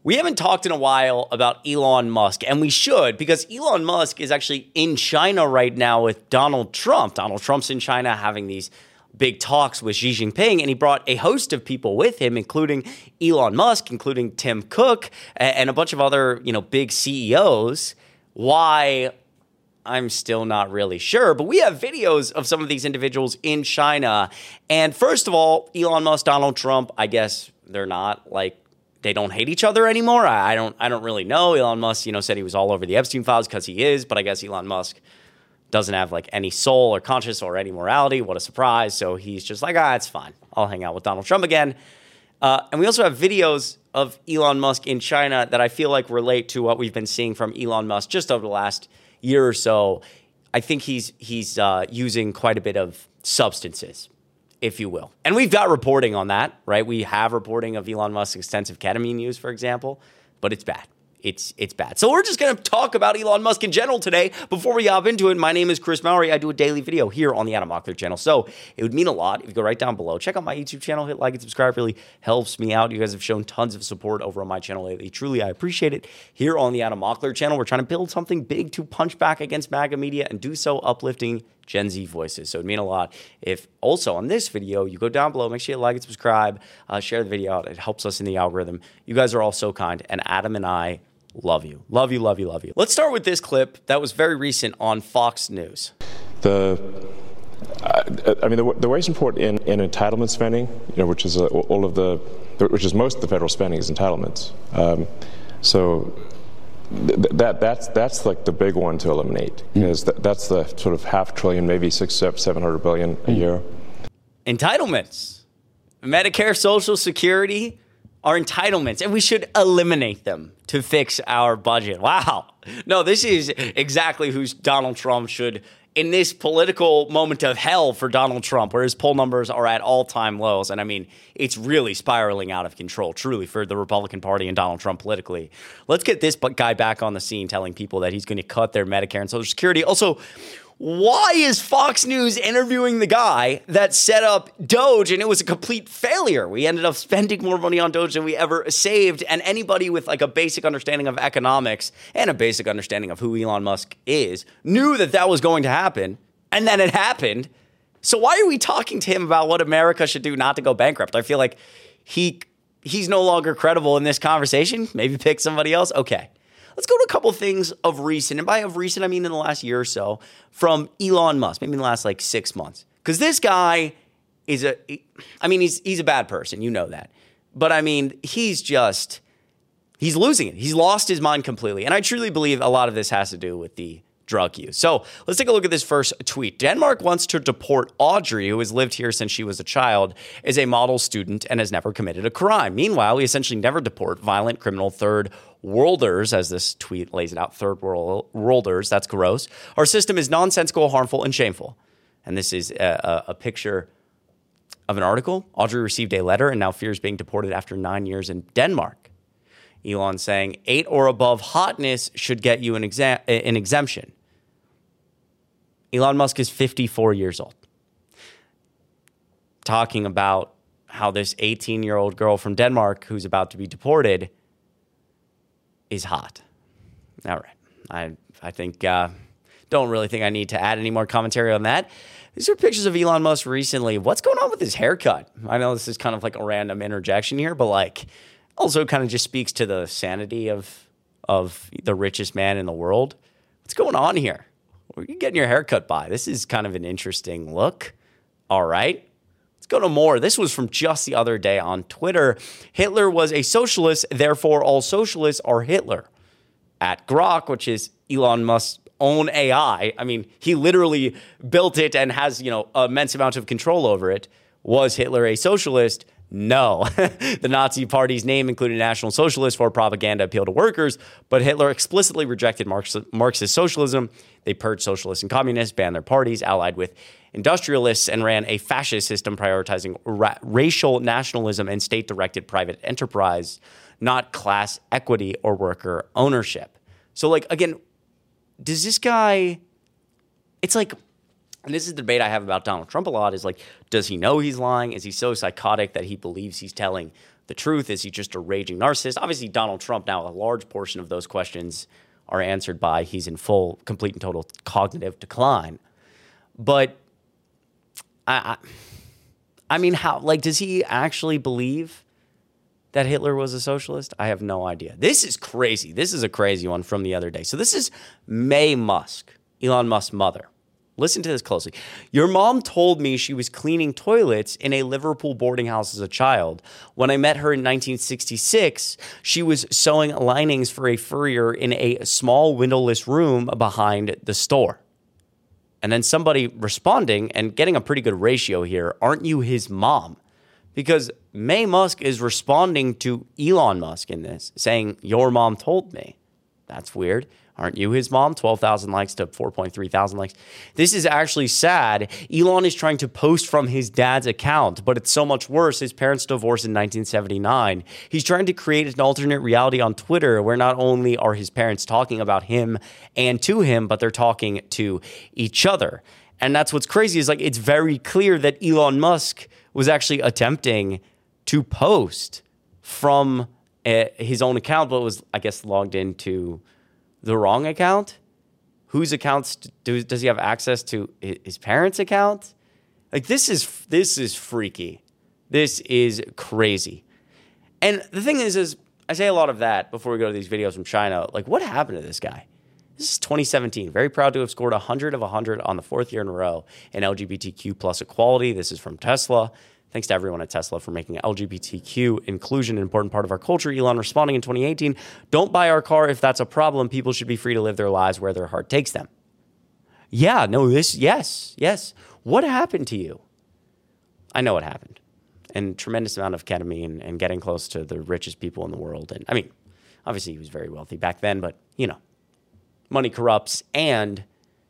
We haven't talked in a while about Elon Musk, and we should, because Elon Musk is actually in China right now with Donald Trump. Donald Trump's in China having these big talks with Xi Jinping, and he brought a host of people with him, including Elon Musk, including Tim Cook, and a bunch of other, big CEOs. Why? I'm still not really sure, but we have videos of some of these individuals in China. And first of all, Elon Musk, Donald Trump, I guess they're not they don't hate each other anymore. I don't really know. Elon Musk, said he was all over the Epstein files because he is, but I guess Elon Musk doesn't have any soul or conscience or any morality. What a surprise. So he's just it's fine. I'll hang out with Donald Trump again. And we also have videos of Elon Musk in China that I feel like relate to what we've been seeing from Elon Musk just over the last year or so. I think he's using quite a bit of substances, if you will. And we've got reporting on that, right? We have reporting of Elon Musk's extensive ketamine use, for example, but it's bad. It's bad. So we're just going to talk about Elon Musk in general today. Before we hop into it, my name is Chris Mowry. I do a daily video here on the Adam Mockler channel. So it would mean a lot if you go right down below. Check out my YouTube channel. Hit like and subscribe. Really helps me out. You guys have shown tons of support over on my channel lately. Truly, I appreciate it. Here on the Adam Mockler channel, we're trying to build something big to punch back against MAGA media and do so uplifting Gen Z voices. So it would mean a lot if also on this video, you go down below, make sure you like and subscribe, share the video out. It helps us in the algorithm. You guys are all so kind. And Adam and I love you. Love you, love you, love you. Let's start with this clip that was very recent on Fox News. The Waste report in entitlement spending, which is which is most of the federal spending is entitlements. That's the big one to eliminate, because that's the sort of $500 billion, maybe $700 billion a year. Entitlements, Medicare, Social Security are entitlements, and we should eliminate them to fix our budget. Wow. No, this is exactly who Donald Trump should, in this political moment of hell for Donald Trump, where his poll numbers are at all-time lows. And it's really spiraling out of control, truly, for the Republican Party and Donald Trump politically. Let's get this guy back on the scene telling people that he's going to cut their Medicare and Social Security. Also, why is Fox News interviewing the guy that set up Doge and it was a complete failure? We ended up spending more money on Doge than we ever saved. And anybody with a basic understanding of economics and a basic understanding of who Elon Musk is knew that was going to happen. And then it happened. So why are we talking to him about what America should do not to go bankrupt? I feel like he's no longer credible in this conversation. Maybe pick somebody else. Okay. Let's go to a couple of things of recent, and by of recent, I mean in the last year or so, from Elon Musk, maybe in the last 6 months. Because this guy is he's a bad person, you know that. But he's losing it. He's lost his mind completely. And I truly believe a lot of this has to do with the drug use. So let's take a look at this first tweet. Denmark wants to deport Audrey, who has lived here since she was a child, is a model student and has never committed a crime. Meanwhile, we essentially never deport violent criminal third worlders, as this tweet lays it out, third worlders. That's gross. Our system is nonsensical, harmful, and shameful. And this is a picture of an article. Audrey received a letter and now fears being deported after 9 years in Denmark. Elon saying 8 or above hotness should get you an exemption. Elon Musk is 54 years old. Talking about how this 18-year-old girl from Denmark who's about to be deported is hot. All right. I think, don't really think I need to add any more commentary on that. These are pictures of Elon Musk recently. What's going on with his haircut? I know this is kind of a random interjection here, but also kind of just speaks to the sanity of the richest man in the world. What's going on here? Where are you getting your haircut by? This is kind of an interesting look. All right. Let's go to more. This was from just the other day on Twitter. Hitler was a socialist, therefore all socialists are Hitler. At Grok, which is Elon Musk's own AI, he literally built it and has, immense amount of control over it. Was Hitler a socialist? No. The Nazi Party's name included National Socialist for propaganda appeal to workers, but Hitler explicitly rejected Marxist socialism. They purged socialists and communists, banned their parties, allied with industrialists, and ran a fascist system prioritizing racial nationalism and state-directed private enterprise, not class equity or worker ownership. So, again, does this guy... It's and this is the debate I have about Donald Trump a lot, is does he know he's lying? Is he so psychotic that he believes he's telling the truth? Is he just a raging narcissist? Obviously, Donald Trump, now a large portion of those questions are answered by he's in full, complete and total cognitive decline. But I mean, how, like, does he actually believe that Hitler was a socialist? I have no idea. This is crazy. This is a crazy one from the other day. So this is May Musk, Elon Musk's mother. Listen to this closely. Your mom told me she was cleaning toilets in a Liverpool boarding house as a child. When I met her in 1966, she was sewing linings for a furrier in a small windowless room behind the store. And then somebody responding and getting a pretty good ratio here, aren't you his mom? Because May Musk is responding to Elon Musk in this, saying, your mom told me. That's weird. Aren't you his mom? 12,000 likes to 4.3 thousand likes. This is actually sad. Elon is trying to post from his dad's account, but it's so much worse. His parents divorced in 1979. He's trying to create an alternate reality on Twitter where not only are his parents talking about him and to him, but they're talking to each other. And that's what's crazy is, like, it's very clear that Elon Musk was actually attempting to post from his own account, but was, I guess, logged into the wrong account. Whose accounts does he have access to? His parents' account? Like, this is freaky. This is crazy. And the thing is I say a lot of that before we go to these videos from China. Like, what happened to this guy? This is 2017. Very proud to have scored 100 of 100 on the 4th year in a row in LGBTQ plus equality. This is from Tesla. Thanks to everyone at Tesla for making LGBTQ inclusion an important part of our culture. Elon responding in 2018, don't buy our car if that's a problem. People should be free to live their lives where their heart takes them. Yeah, no, yes. What happened to you? I know what happened. And tremendous amount of ketamine and getting close to the richest people in the world. And I mean, obviously he was very wealthy back then, but you know, money corrupts, and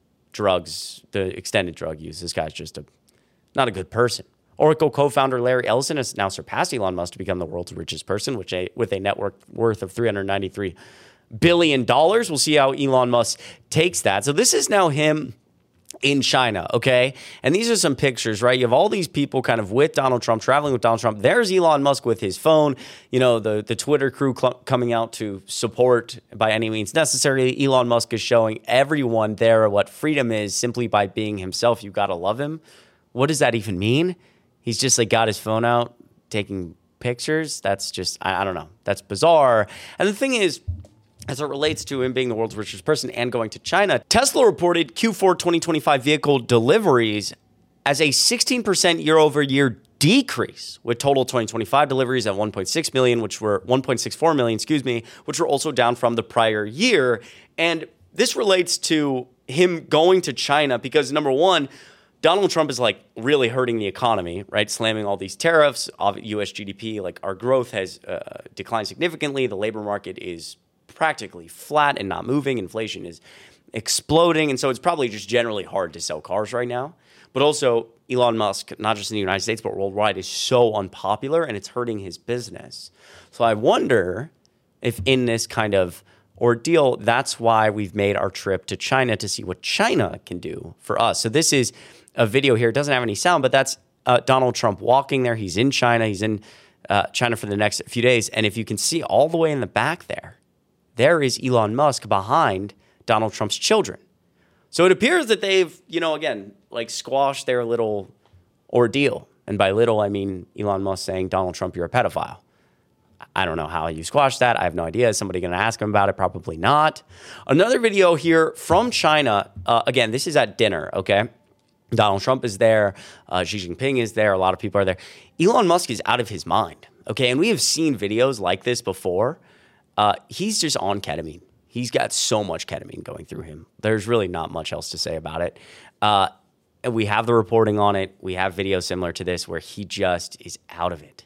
drugs, the extended drug use. This guy's just not a good person. Oracle co-founder Larry Ellison has now surpassed Elon Musk to become the world's richest person, with a net worth of $393 billion. We'll see how Elon Musk takes that. So this is now him in China, okay? And these are some pictures, right? You have all these people kind of with Donald Trump, traveling with Donald Trump. There's Elon Musk with his phone. You know, the Twitter crew coming out to support by any means necessary. Elon Musk is showing everyone there what freedom is simply by being himself. You gotta love him. What does that even mean? He's just like got his phone out, taking pictures. That's just, I don't know. That's bizarre. And the thing is, as it relates to him being the world's richest person and going to China, Tesla reported Q4 2025 vehicle deliveries as a 16% year over year decrease, with total 2025 deliveries at 1.6 million, which were 1.64 million, which were also down from the prior year. And this relates to him going to China because, number one, Donald Trump is like really hurting the economy, right? Slamming all these tariffs of US GDP. Like, our growth has declined significantly. The labor market is practically flat and not moving. Inflation is exploding. And so it's probably just generally hard to sell cars right now. But also, Elon Musk, not just in the United States, but worldwide, is so unpopular and it's hurting his business. So I wonder if in this kind of ordeal, that's why we've made our trip to China to see what China can do for us. So this is a video here. It doesn't have any sound, but that's Donald Trump walking there. He's in China. He's in China for the next few days. And if you can see all the way in the back there is Elon Musk behind Donald Trump's children. So it appears that they've, again, like squashed their little ordeal. And by little, I mean Elon Musk saying, Donald Trump, you're a pedophile. I don't know how you squash that. I have no idea. Is somebody going to ask him about it? Probably not. Another video here from China. Again, this is at dinner, okay? Donald Trump is there. Xi Jinping is there. A lot of people are there. Elon Musk is out of his mind, okay? And we have seen videos like this before. He's just on ketamine. He's got so much ketamine going through him. There's really not much else to say about it. And we have the reporting on it. We have videos similar to this where he just is out of it.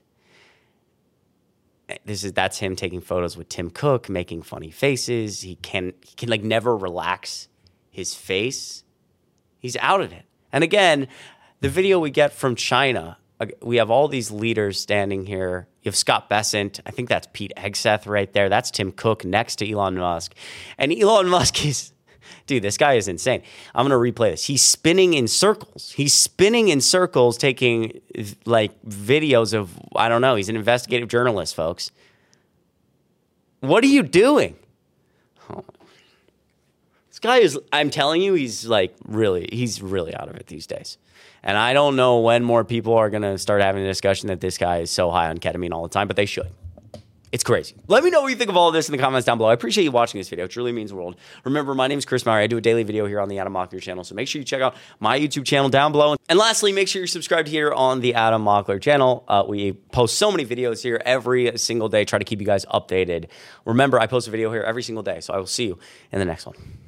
That's him taking photos with Tim Cook, making funny faces. He can like never relax his face. He's out of it. And again, the video we get from China, we have all these leaders standing here. You have Scott Bessent. I think that's Pete Hegseth right there. That's Tim Cook next to Elon Musk. And Elon Musk is Dude, this guy is insane. I'm going to replay this. He's spinning in circles. He's spinning in circles, taking like videos of, I don't know. He's an investigative journalist, folks. What are you doing? Oh. This guy is, I'm telling you, he's really out of it these days. And I don't know when more people are going to start having a discussion that this guy is so high on ketamine all the time, but they should. It's crazy. Let me know what you think of all of this in the comments down below. I appreciate you watching this video. It truly means the world. Remember, my name is Chris Maury. I do a daily video here on the Adam Mockler channel, so make sure you check out my YouTube channel down below. And lastly, make sure you're subscribed here on the Adam Mockler channel. We post so many videos here every single day, try to keep you guys updated. Remember, I post a video here every single day, so I will see you in the next one.